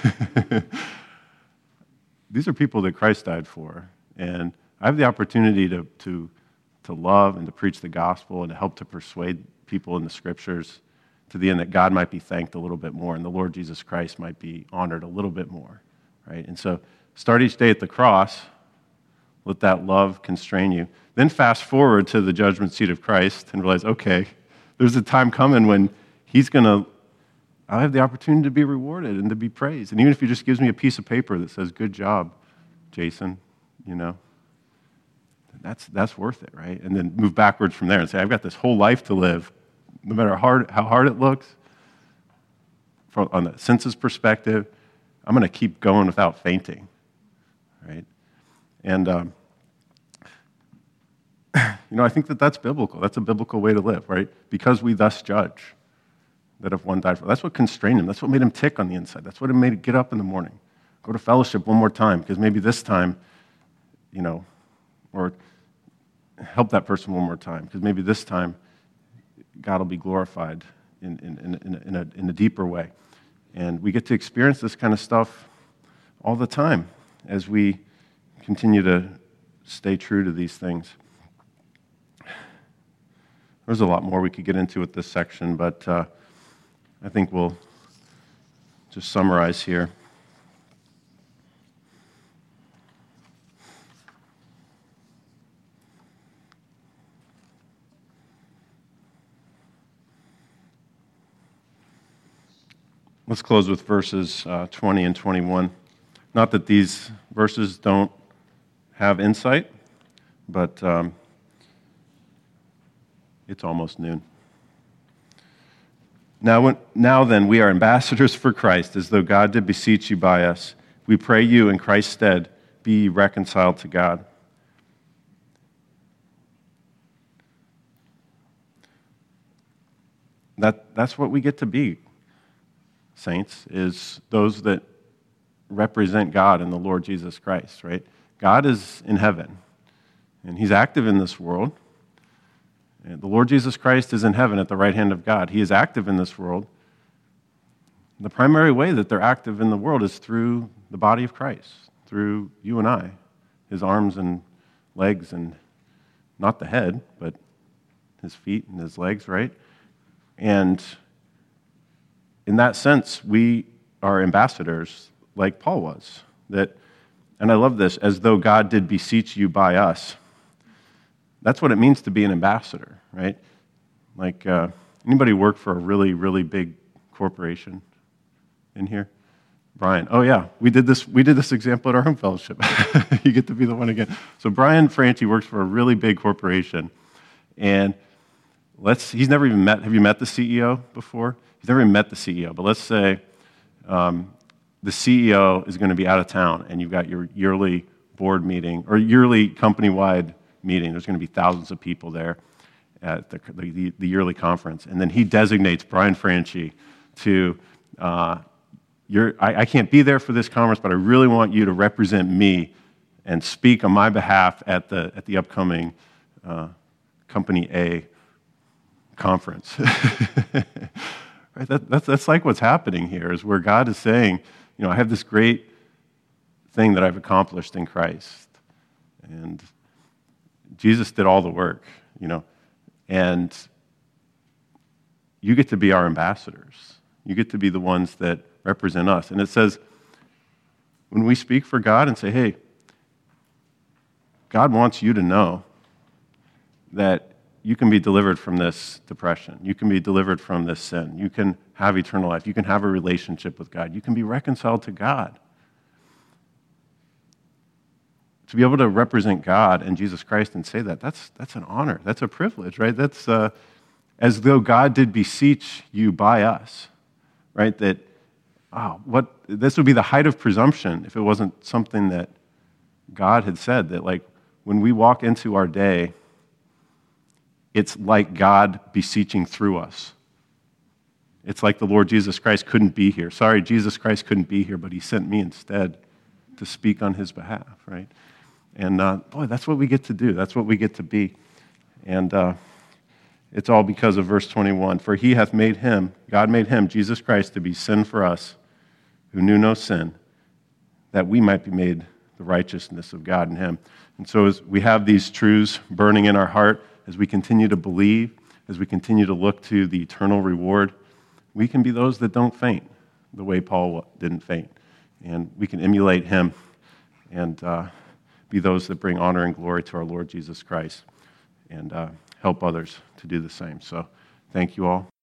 These are people that Christ died for. And I have the opportunity to love and to preach the gospel and to help to persuade people in the scriptures to the end that God might be thanked a little bit more and the Lord Jesus Christ might be honored a little bit more, right? And so start each day at the cross. Let that love constrain you. Then fast forward to the judgment seat of Christ and realize, okay, there's a time coming when I'll have the opportunity to be rewarded and to be praised. And even if he just gives me a piece of paper that says, good job, Jason, that's worth it, right? And then move backwards from there and say, I've got this whole life to live, no matter how hard it looks. On the census perspective, I'm going to keep going without fainting, right? And, I think that's biblical. That's a biblical way to live, right? Because we thus judge that if one died for, that's what constrained him. That's what made him tick on the inside. That's what made him get up in the morning, go to fellowship one more time, because maybe this time, or help that person one more time, because maybe this time God will be glorified in a deeper way. And we get to experience this kind of stuff all the time as we continue to stay true to these things. There's a lot more we could get into with this section, but I think we'll just summarize here. Let's close with verses 20 and 21. Not that these verses don't have insight, but it's almost noon. Now then, we are ambassadors for Christ, as though God did beseech you by us. We pray you in Christ's stead, be ye reconciled to God. That's what we get to be, saints, is those that represent God and the Lord Jesus Christ, right? God is in heaven, and he's active in this world. And the Lord Jesus Christ is in heaven at the right hand of God. He is active in this world. The primary way that they're active in the world is through the body of Christ, through you and I, his arms and legs, and not the head, but his feet and his legs, right? And in that sense, we are ambassadors like Paul was. And I love this, as though God did beseech you by us. That's what it means to be an ambassador, right? Like, anybody work for a really, really big corporation in here? Brian. Oh yeah, we did this example at our home fellowship. You get to be the one again. So Brian Franchi works for a really big corporation, and he's never even met. Have you met the CEO before? He's never even met the CEO. But let's say the CEO is going to be out of town, and you've got your yearly board meeting or yearly company-wide meeting. There's going to be thousands of people there at the yearly conference, and then he designates Brian Franchi to. I can't be there for this conference, but I really want you to represent me and speak on my behalf at the upcoming Company A conference. Right? That's like what's happening here, is where God is saying, I have this great thing that I've accomplished in Christ. And Jesus did all the work, and you get to be our ambassadors. You get to be the ones that represent us. And it says, when we speak for God and say, hey, God wants you to know that you can be delivered from this depression. You can be delivered from this sin. You can have eternal life. You can have a relationship with God. You can be reconciled to God. To be able to represent God and Jesus Christ and say that's an honor. That's a privilege, right? That's as though God did beseech you by us, right? That, this would be the height of presumption if it wasn't something that God had said, that like when we walk into our day, it's like God beseeching through us. It's like the Lord Jesus Christ couldn't be here. Sorry, Jesus Christ couldn't be here, but he sent me instead to speak on his behalf, right? And boy, that's what we get to do. That's what we get to be. And it's all because of verse 21. For he hath made him, God made him, Jesus Christ, to be sin for us, who knew no sin, that we might be made the righteousness of God in him. And so as we have these truths burning in our heart, as we continue to believe, as we continue to look to the eternal reward, we can be those that don't faint the way Paul didn't faint. And we can emulate him and be those that bring honor and glory to our Lord Jesus Christ and help others to do the same. So thank you all.